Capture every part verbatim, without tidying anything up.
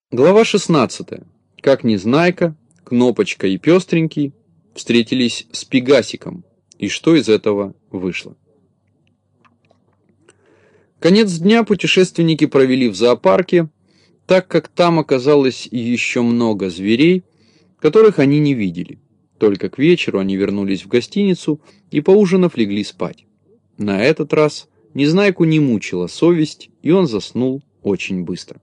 Глава шестнадцатая. Как Незнайка, Кнопочка и Пестренький встретились с Пегасиком, и что из этого вышло. Конец дня путешественники провели в зоопарке, так как там оказалось еще много зверей, которых они не видели. Только к вечеру они вернулись в гостиницу и, поужинав, легли спать. На этот раз Незнайку не мучила совесть, и он заснул очень быстро.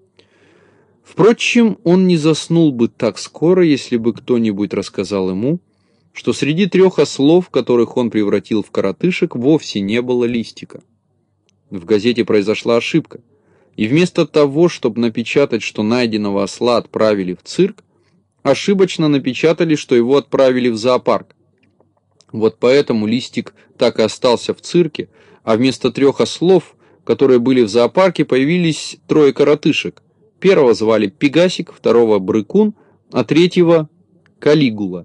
Впрочем, он не заснул бы так скоро, если бы кто-нибудь рассказал ему, что среди трех ослов, которых он превратил в коротышек, вовсе не было Листика. В газете произошла ошибка, и вместо того, чтобы напечатать, что найденного осла отправили в цирк, ошибочно напечатали, что его отправили в зоопарк. Вот поэтому Листик так и остался в цирке, а вместо трех ослов, которые были в зоопарке, появились трое коротышек. Первого звали Пегасик, второго Брыкун, а третьего Калигула.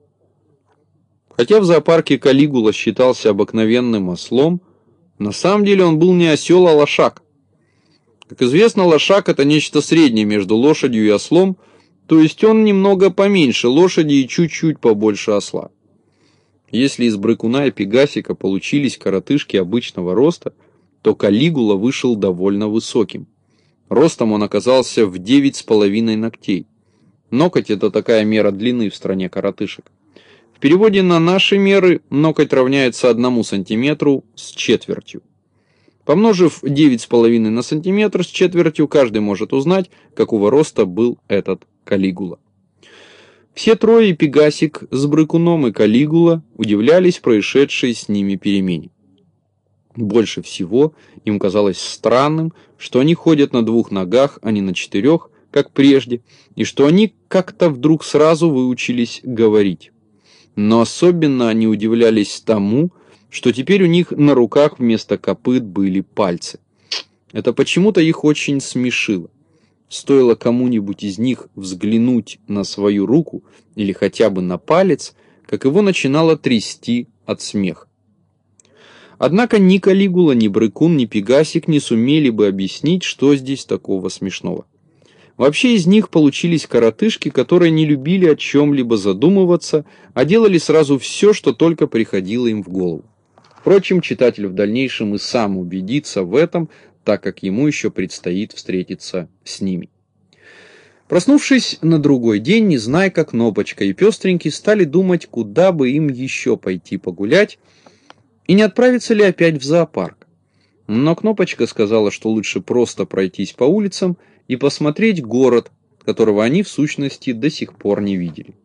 Хотя в зоопарке Калигула считался обыкновенным ослом, на самом деле он был не осел, а лошак. Как известно, лошак — это нечто среднее между лошадью и ослом, то есть он немного поменьше лошади и чуть-чуть побольше осла. Если из Брыкуна и Пегасика получились коротышки обычного роста, то Калигула вышел довольно высоким. Ростом он оказался в девять с половиной ногтей. Ноготь — это такая мера длины в стране коротышек. В переводе на наши меры ноготь равняется одному сантиметру с четвертью. Помножив девять с половиной на сантиметр с четвертью, каждый может узнать, какого роста был этот Калигула. Все трое, и Пегасик с Брыкуном, и Калигула, удивлялись происшедшей с ними перемене. Больше всего им казалось странным, что они ходят на двух ногах, а не на четырех, как прежде, и что они как-то вдруг сразу выучились говорить. Но особенно они удивлялись тому, что теперь у них на руках вместо копыт были пальцы. Это почему-то их очень смешило. Стоило кому-нибудь из них взглянуть на свою руку или хотя бы на палец, как его начинало трясти от смеха. Однако ни Калигула, ни Брыкун, ни Пегасик не сумели бы объяснить, что здесь такого смешного. Вообще из них получились коротышки, которые не любили о чем-либо задумываться, а делали сразу все, что только приходило им в голову. Впрочем, читатель в дальнейшем и сам убедится в этом, так как ему еще предстоит встретиться с ними. Проснувшись на другой день, Незнайка, Кнопочка и Пестренький стали думать, куда бы им еще пойти погулять, и не отправиться ли опять в зоопарк. Но Кнопочка сказала, что лучше просто пройтись по улицам и посмотреть город, которого они в сущности до сих пор не видели.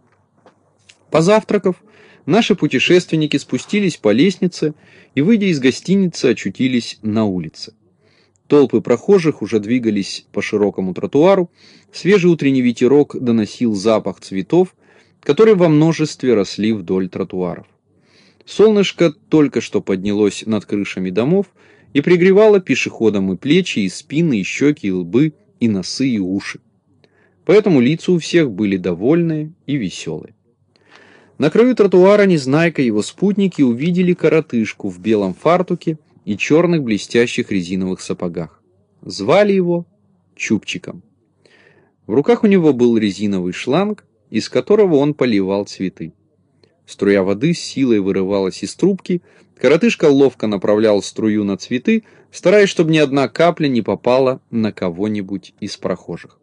Позавтракав, наши путешественники спустились по лестнице и, выйдя из гостиницы, очутились на улице. Толпы прохожих уже двигались по широкому тротуару, свежий утренний ветерок доносил запах цветов, которые во множестве росли вдоль тротуаров. Солнышко только что поднялось над крышами домов и пригревало пешеходам и плечи, и спины, и щеки, и лбы, и носы, и уши. Поэтому лица у всех были довольные и веселые. На краю тротуара Незнайка и его спутники увидели коротышку в белом фартуке и черных блестящих резиновых сапогах. Звали его Чубчиком. В руках у него был резиновый шланг, из которого он поливал цветы. Струя воды с силой вырывалась из трубки, коротышка ловко направлял струю на цветы, стараясь, чтобы ни одна капля не попала на кого-нибудь из прохожих.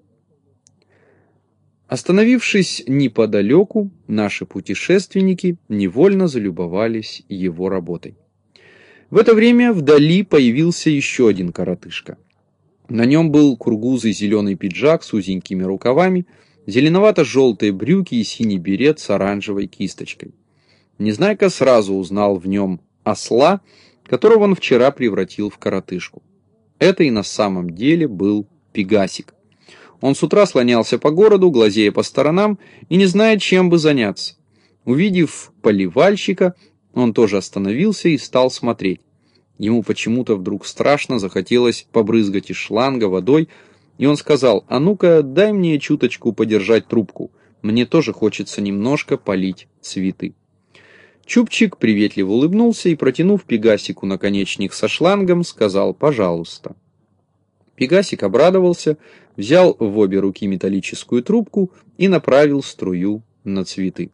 Остановившись неподалеку, наши путешественники невольно залюбовались его работой. В это время вдали появился еще один коротышка. На нем был кургузый зеленый пиджак с узенькими рукавами, зеленовато-желтые брюки и синий берет с оранжевой кисточкой. Незнайка сразу узнал в нем осла, которого он вчера превратил в коротышку. Это и на самом деле был Пегасик. Он с утра слонялся по городу, глазея по сторонам и не зная, чем бы заняться. Увидев поливальщика, он тоже остановился и стал смотреть. Ему почему-то вдруг страшно захотелось побрызгать из шланга водой, и он сказал: «А ну-ка, дай мне чуточку подержать трубку, мне тоже хочется немножко полить цветы». Чубчик приветливо улыбнулся и, протянув Пегасику наконечник со шлангом, сказал: «Пожалуйста». Пегасик обрадовался, взял в обе руки металлическую трубку и направил струю на цветы.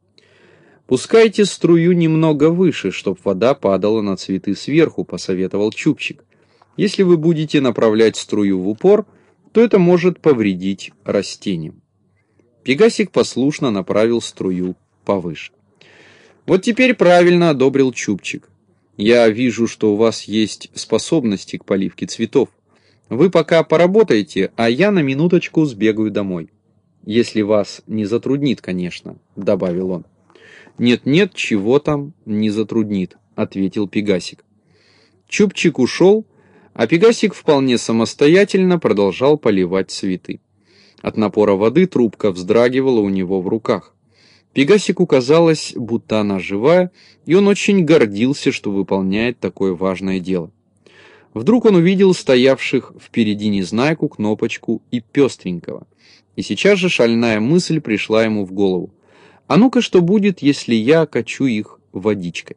«Пускайте струю немного выше, чтоб вода падала на цветы сверху», — посоветовал Чубчик. «Если вы будете направлять струю в упор, то это может повредить растениям». Пегасик послушно направил струю повыше. «Вот теперь правильно», — одобрил Чубчик. «Я вижу, что у вас есть способности к поливке цветов. Вы пока поработаете, а я на минуточку сбегаю домой. Если вас не затруднит, конечно», — добавил он. «Нет-нет, чего там не затруднит», — ответил Пегасик. Чубчик ушел, а Пегасик вполне самостоятельно продолжал поливать цветы. От напора воды трубка вздрагивала у него в руках. Пегасику казалось, будто она живая, и он очень гордился, что выполняет такое важное дело. Вдруг он увидел стоявших впереди Незнайку, Кнопочку и Пестренького, и сейчас же шальная мысль пришла ему в голову. «А ну-ка, что будет, если я окачу их водичкой?»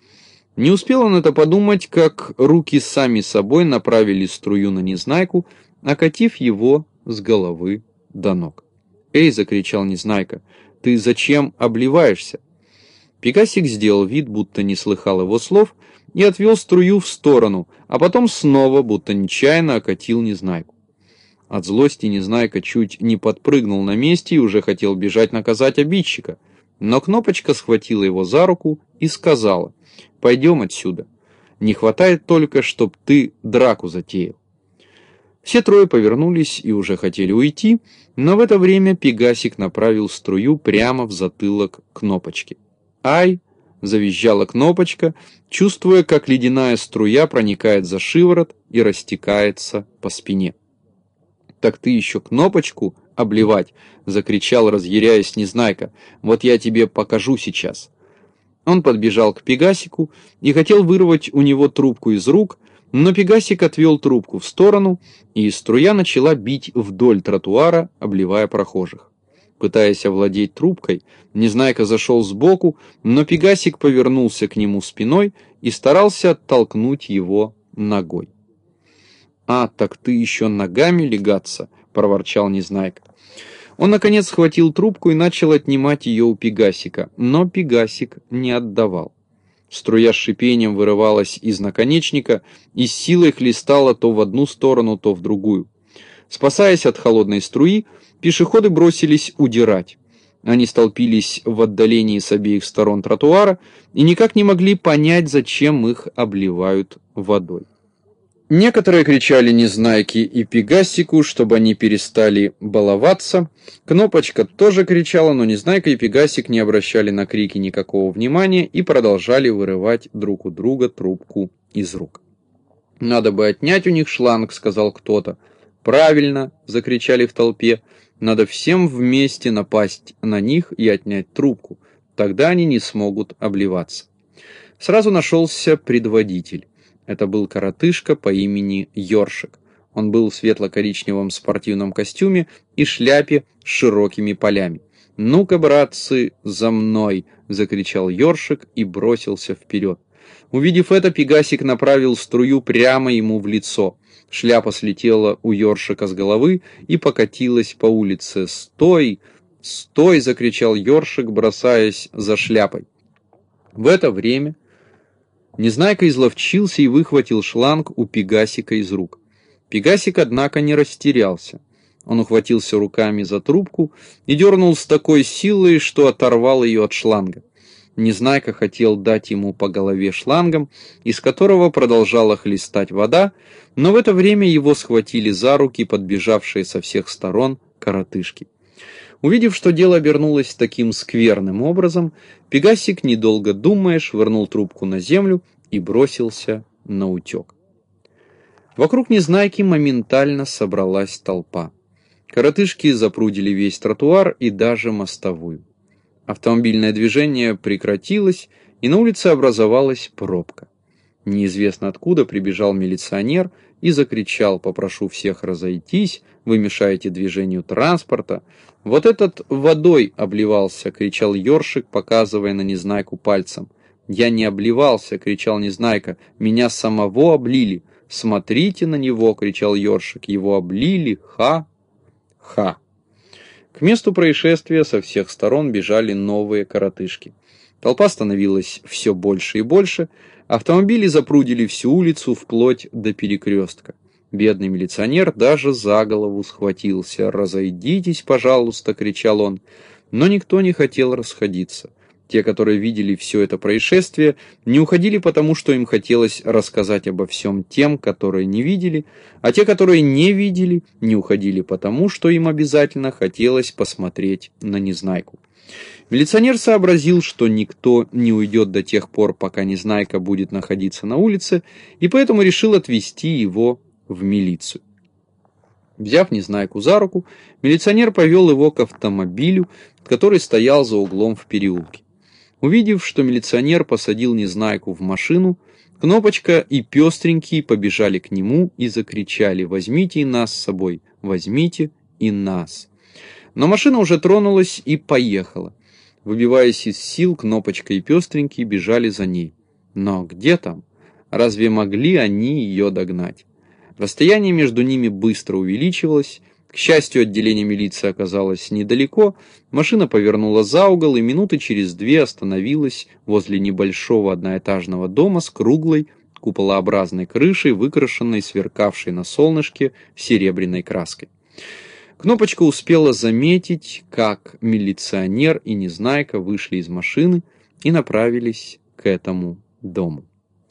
Не успел он это подумать, как руки сами собой направили струю на Незнайку, окатив его с головы до ног. «Эй!» — закричал Незнайка. «Ты зачем обливаешься?» Пегасик сделал вид, будто не слыхал его слов, и отвел струю в сторону, а потом снова, будто нечаянно, окатил Незнайку. От злости Незнайка чуть не подпрыгнул на месте и уже хотел бежать наказать обидчика, но Кнопочка схватила его за руку и сказала: «Пойдем отсюда. Не хватает только, чтоб ты драку затеял». Все трое повернулись и уже хотели уйти, но в это время Пегасик направил струю прямо в затылок Кнопочки. «Ай!» — завизжала Кнопочка, чувствуя, как ледяная струя проникает за шиворот и растекается по спине. «Так ты еще Кнопочку обливать!» — закричал, разъяряясь Незнайка. «Вот я тебе покажу сейчас». Он подбежал к Пегасику и хотел вырвать у него трубку из рук, но Пегасик отвел трубку в сторону, и струя начала бить вдоль тротуара, обливая прохожих. Пытаясь овладеть трубкой, Незнайка зашел сбоку, но Пегасик повернулся к нему спиной и старался оттолкнуть его ногой. «А, так ты еще ногами легаться!» — проворчал Незнайка. Он, наконец, схватил трубку и начал отнимать ее у Пегасика, но Пегасик не отдавал. Струя с шипением вырывалась из наконечника и с силой хлестала то в одну сторону, то в другую. Спасаясь от холодной струи, пешеходы бросились удирать. Они столпились в отдалении с обеих сторон тротуара и никак не могли понять, зачем их обливают водой. Некоторые кричали Незнайке и Пегасику, чтобы они перестали баловаться. Кнопочка тоже кричала, но Незнайка и Пегасик не обращали на крики никакого внимания и продолжали вырывать друг у друга трубку из рук. «Надо бы отнять у них шланг», — сказал кто-то. «Правильно», — закричали в толпе, — «надо всем вместе напасть на них и отнять трубку, тогда они не смогут обливаться». Сразу нашелся предводитель. Это был коротышка по имени Ёршик. Он был в светло-коричневом спортивном костюме и шляпе с широкими полями. «Ну-ка, братцы, за мной!» — закричал Ёршик и бросился вперед. Увидев это, Пегасик направил струю прямо ему в лицо. Шляпа слетела у Ёршика с головы и покатилась по улице. «Стой! Стой!» — закричал Ёршик, бросаясь за шляпой. В это время Незнайка изловчился и выхватил шланг у Пегасика из рук. Пегасик, однако, не растерялся. Он ухватился руками за трубку и дернул с такой силой, что оторвал ее от шланга. Незнайка хотел дать ему по голове шлангом, из которого продолжала хлестать вода, но в это время его схватили за руки подбежавшие со всех сторон коротышки. Увидев, что дело обернулось таким скверным образом, Пегасик, недолго думая, швырнул трубку на землю и бросился наутек. Вокруг Незнайки моментально собралась толпа. Коротышки запрудили весь тротуар и даже мостовую. Автомобильное движение прекратилось, и на улице образовалась пробка. Неизвестно откуда прибежал милиционер и закричал: «Попрошу всех разойтись, вы мешаете движению транспорта». «Вот этот водой обливался!» — кричал Ёршик, показывая на Незнайку пальцем. «Я не обливался!» — кричал Незнайка. «Меня самого облили! «Смотрите на него!» — кричал ёршик. «Его облили! Ха! Ха!» К месту происшествия со всех сторон бежали новые коротышки. Толпа становилась все больше и больше, автомобили запрудили всю улицу вплоть до перекрестка. Бедный милиционер даже за голову схватился. «Разойдитесь, пожалуйста!» — кричал он. Но никто не хотел расходиться. Те, которые видели все это происшествие, не уходили потому, что им хотелось рассказать обо всем тем, которые не видели, а те, которые не видели, не уходили потому, что им обязательно хотелось посмотреть на Незнайку. Милиционер сообразил, что никто не уйдет до тех пор, пока Незнайка будет находиться на улице, и поэтому решил отвезти его в милицию. Взяв Незнайку за руку, милиционер повел его к автомобилю, который стоял за углом в переулке. Увидев, что милиционер посадил Незнайку в машину, Кнопочка и Пестренький побежали к нему и закричали: «Возьмите и нас с собой! Возьмите и нас!» Но машина уже тронулась и поехала. Выбиваясь из сил, Кнопочка и Пестренький бежали за ней. Но где там? Разве могли они ее догнать? Расстояние между ними быстро увеличивалось. К счастью, отделение милиции оказалось недалеко. Машина повернула за угол и минуты через две остановилась возле небольшого одноэтажного дома с круглой куполообразной крышей, выкрашенной, сверкавшей на солнышке серебряной краской. Кнопочка успела заметить, как милиционер и Незнайка вышли из машины и направились к этому дому.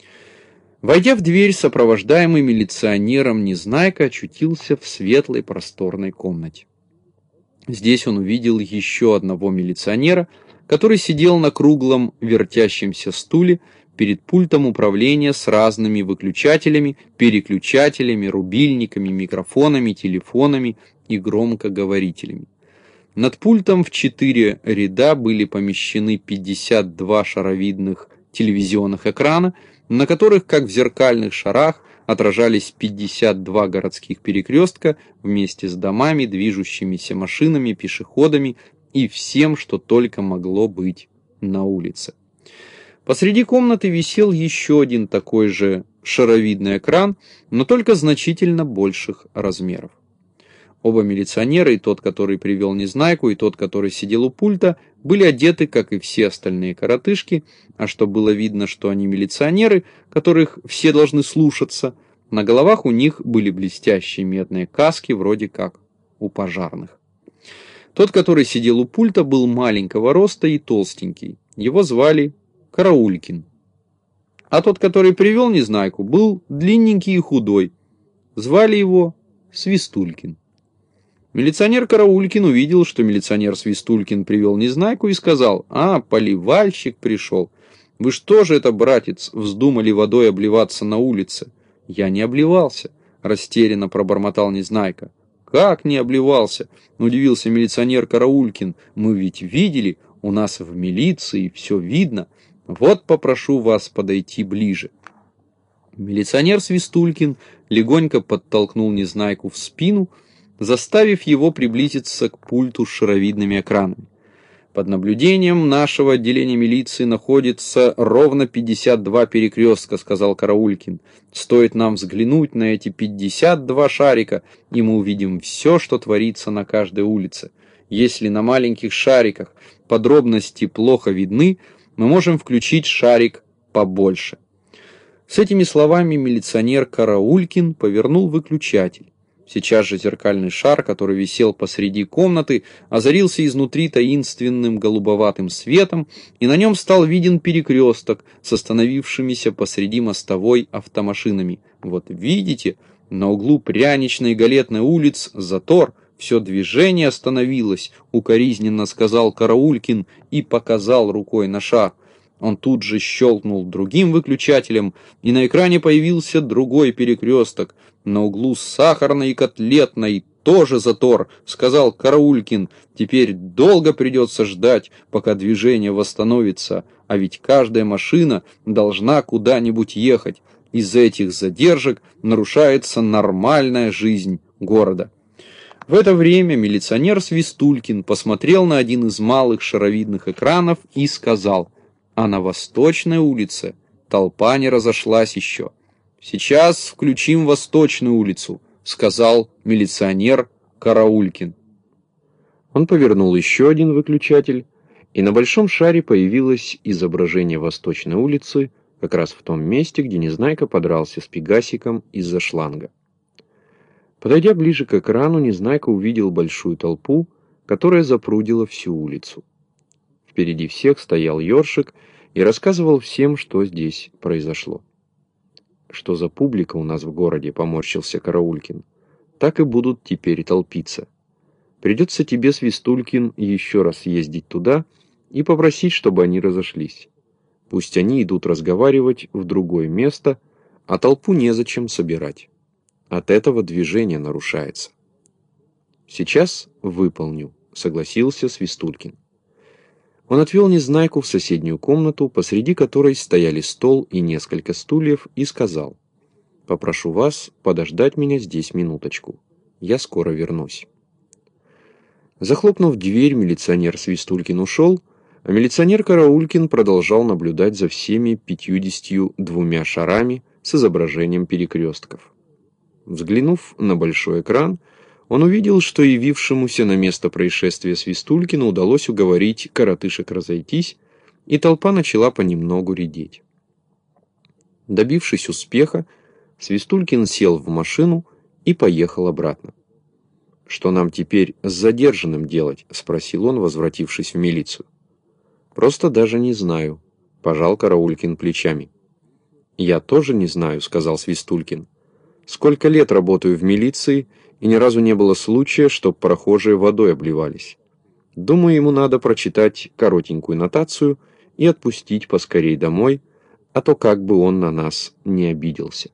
Войдя в дверь, сопровождаемый милиционером, Незнайка очутился в светлой просторной комнате. Здесь он увидел еще одного милиционера, который сидел на круглом вертящемся стуле перед пультом управления с разными выключателями, переключателями, рубильниками, микрофонами, телефонами и громкоговорителями. Над пультом в четыре ряда были помещены пятьдесят два шаровидных телевизионных экрана, на которых, как в зеркальных шарах, отражались пятьдесят два городских перекрестка вместе с домами, движущимися машинами, пешеходами и всем, что только могло быть на улице. Посреди комнаты висел еще один такой же шаровидный экран, но только значительно больших размеров. Оба милиционера, и тот, который привел Незнайку, и тот, который сидел у пульта, были одеты, как и все остальные коротышки, а что было видно, что они милиционеры, которых все должны слушаться, на головах у них были блестящие медные каски, вроде как у пожарных. Тот, который сидел у пульта, был маленького роста и толстенький. Его звали Караулькин. А тот, который привел Незнайку, был длинненький и худой. Звали его Свистулькин. Милиционер Караулькин увидел, что милиционер Свистулькин привел Незнайку и сказал: «А, поливальщик пришел. Вы что же это, братец, вздумали водой обливаться на улице?» «Я не обливался», — растерянно пробормотал Незнайка. «Как не обливался?» — удивился милиционер Караулькин. «Мы ведь видели, у нас в милиции все видно. Вот попрошу вас подойти ближе». Милиционер Свистулькин легонько подтолкнул Незнайку в спину, заставив его приблизиться к пульту с шаровидными экранами. «Под наблюдением нашего отделения милиции находится ровно пятьдесят два перекрестка», — сказал Караулькин. «Стоит нам взглянуть на эти пятьдесят два шарика, и мы увидим все, что творится на каждой улице. Если на маленьких шариках подробности плохо видны, мы можем включить шарик побольше». С этими словами милиционер Караулькин повернул выключатель. Сейчас же зеркальный шар, который висел посреди комнаты, озарился изнутри таинственным голубоватым светом, и на нем стал виден перекресток с остановившимися посреди мостовой автомашинами. «Вот видите, на углу Пряничной и Галетной улиц затор, все движение остановилось», — укоризненно сказал Караулькин и показал рукой на шар. Он тут же щелкнул другим выключателем, и на экране появился другой перекресток. «На углу Сахарной и Котлетной тоже затор», — сказал Караулькин. «Теперь долго придется ждать, пока движение восстановится, а ведь каждая машина должна куда-нибудь ехать. Из-за этих задержек нарушается нормальная жизнь города». В это время милиционер Свистулькин посмотрел на один из малых шаровидных экранов и сказал: «А на Восточной улице толпа не разошлась еще. «Сейчас включим Восточную улицу», — сказал милиционер Караулькин. Он повернул еще один выключатель, и на большом шаре появилось изображение Восточной улицы, как раз в том месте, где Незнайка подрался с Пегасиком из-за шланга. Подойдя ближе к экрану, Незнайка увидел большую толпу, которая запрудила всю улицу. Впереди всех стоял ёршик и рассказывал всем, что здесь произошло. «Что за публика у нас в городе?» — поморщился Караулькин. «Так и будут теперь толпиться. Придется тебе, Свистулькин, еще раз ездить туда и попросить, чтобы они разошлись. Пусть они идут разговаривать в другое место, а толпу незачем собирать. От этого движение нарушается». «Сейчас выполню», — согласился Свистулькин. Он отвел Незнайку в соседнюю комнату, посреди которой стояли стол и несколько стульев, и сказал: «Попрошу вас подождать меня здесь минуточку. Я скоро вернусь». Захлопнув дверь, милиционер Свистулькин ушел, а милиционер Караулькин продолжал наблюдать за всеми пятьюдесятью двумя шарами с изображением перекрестков. Взглянув на большой экран, он увидел, что явившемуся на место происшествия Свистулькину удалось уговорить коротышек разойтись, и толпа начала понемногу редеть. Добившись успеха, Свистулькин сел в машину и поехал обратно. «Что нам теперь с задержанным делать?» — спросил он, возвратившись в милицию. «Просто даже не знаю», — пожал Караулькин плечами. «Я тоже не знаю», — сказал Свистулькин. «Сколько лет работаю в милиции, и ни разу не было случая, чтоб прохожие водой обливались. Думаю, ему надо прочитать коротенькую нотацию и отпустить поскорей домой, а то как бы он на нас не обиделся».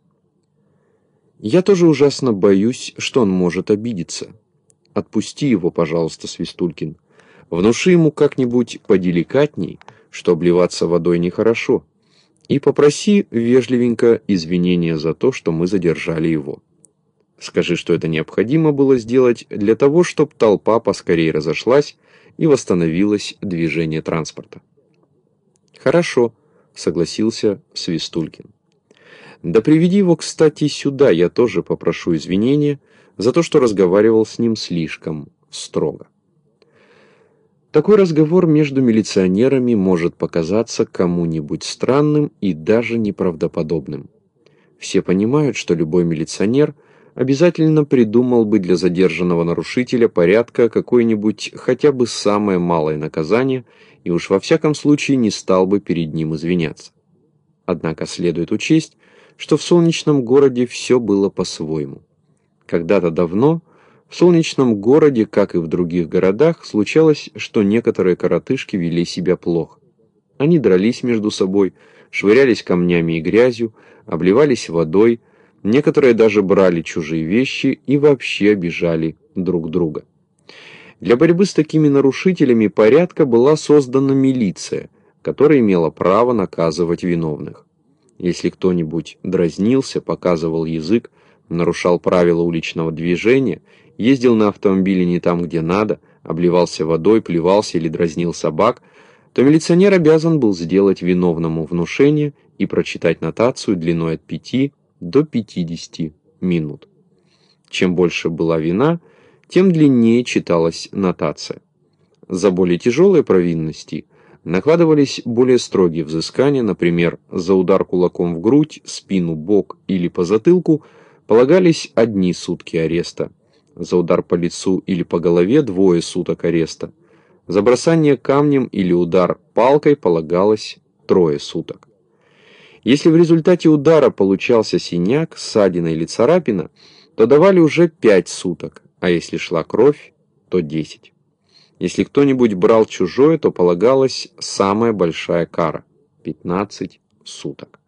«Я тоже ужасно боюсь, что он может обидеться. Отпусти его, пожалуйста, Свистулькин. Внуши ему как-нибудь поделикатней, что обливаться водой нехорошо, и попроси вежливенько извинения за то, что мы задержали его. Скажи, что это необходимо было сделать для того, чтобы толпа поскорее разошлась и восстановилось движение транспорта». «Хорошо», — согласился Свистулькин. «Да приведи его, кстати, сюда, я тоже попрошу извинения за то, что разговаривал с ним слишком строго». Такой разговор между милиционерами может показаться кому-нибудь странным и даже неправдоподобным. Все понимают, что любой милиционер обязательно придумал бы для задержанного нарушителя порядка какое-нибудь хотя бы самое малое наказание и уж во всяком случае не стал бы перед ним извиняться. Однако следует учесть, что в солнечном городе все было по-своему. Когда-то давно в солнечном городе, как и в других городах, случалось, что некоторые коротышки вели себя плохо. Они дрались между собой, швырялись камнями и грязью, обливались водой, некоторые даже брали чужие вещи и вообще обижали друг друга. Для борьбы с такими нарушителями порядка была создана милиция, которая имела право наказывать виновных. Если кто-нибудь дразнился, показывал язык, нарушал правила уличного движения, ездил на автомобиле не там, где надо, обливался водой, плевался или дразнил собак, то милиционер обязан был сделать виновному внушение и прочитать нотацию длиной от пяти до пятидесяти минут. Чем больше была вина, тем длиннее читалась нотация. За более тяжелые провинности накладывались более строгие взыскания, например, за удар кулаком в грудь, спину, бок или по затылку полагались одни сутки ареста, за удар по лицу или по голове двое суток ареста, за бросание камнем или удар палкой полагалось трое суток. Если в результате удара получался синяк, ссадина или царапина, то давали уже пять суток, а если шла кровь, то десять. Если кто-нибудь брал чужое, то полагалась самая большая кара – пятнадцать суток.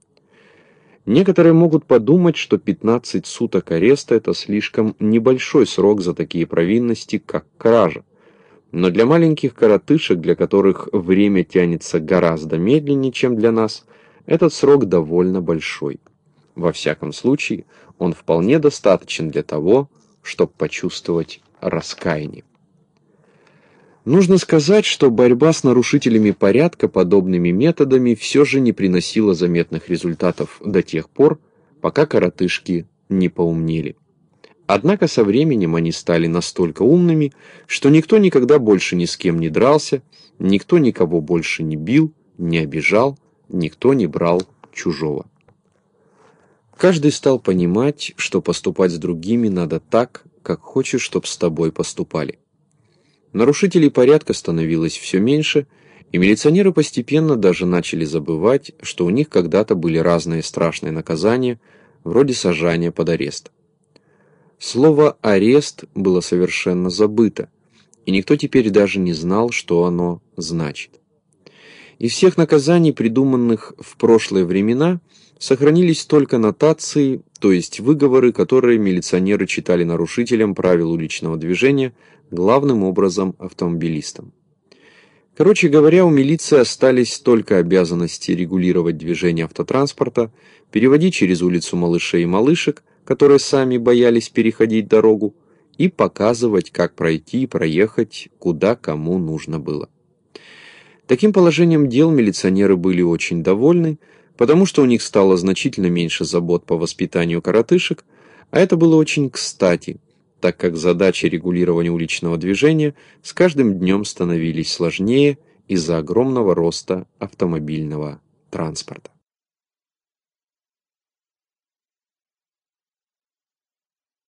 Некоторые могут подумать, что пятнадцать суток ареста – это слишком небольшой срок за такие провинности, как кража. Но для маленьких коротышек, для которых время тянется гораздо медленнее, чем для нас, этот срок довольно большой. Во всяком случае, он вполне достаточен для того, чтобы почувствовать раскаяние. Нужно сказать, что борьба с нарушителями порядка подобными методами все же не приносила заметных результатов до тех пор, пока коротышки не поумнели. Однако со временем они стали настолько умными, что никто никогда больше ни с кем не дрался, никто никого больше не бил, не обижал, никто не брал чужого. Каждый стал понимать, что поступать с другими надо так, как хочешь, чтоб с тобой поступали. Нарушителей порядка становилось все меньше, и милиционеры постепенно даже начали забывать, что у них когда-то были разные страшные наказания, вроде сажания под арест. Слово «арест» было совершенно забыто, и никто теперь даже не знал, что оно значит. Из всех наказаний, придуманных в прошлые времена, сохранились только нотации, то есть выговоры, которые милиционеры читали нарушителям правил уличного движения, главным образом автомобилистам. Короче говоря, у милиции остались только обязанности регулировать движение автотранспорта, переводить через улицу малышей и малышек, которые сами боялись переходить дорогу, и показывать, как пройти и проехать, куда кому нужно было. Таким положением дел милиционеры были очень довольны, потому что у них стало значительно меньше забот по воспитанию коротышек, а это было очень кстати, так как задачи регулирования уличного движения с каждым днем становились сложнее из-за огромного роста автомобильного транспорта.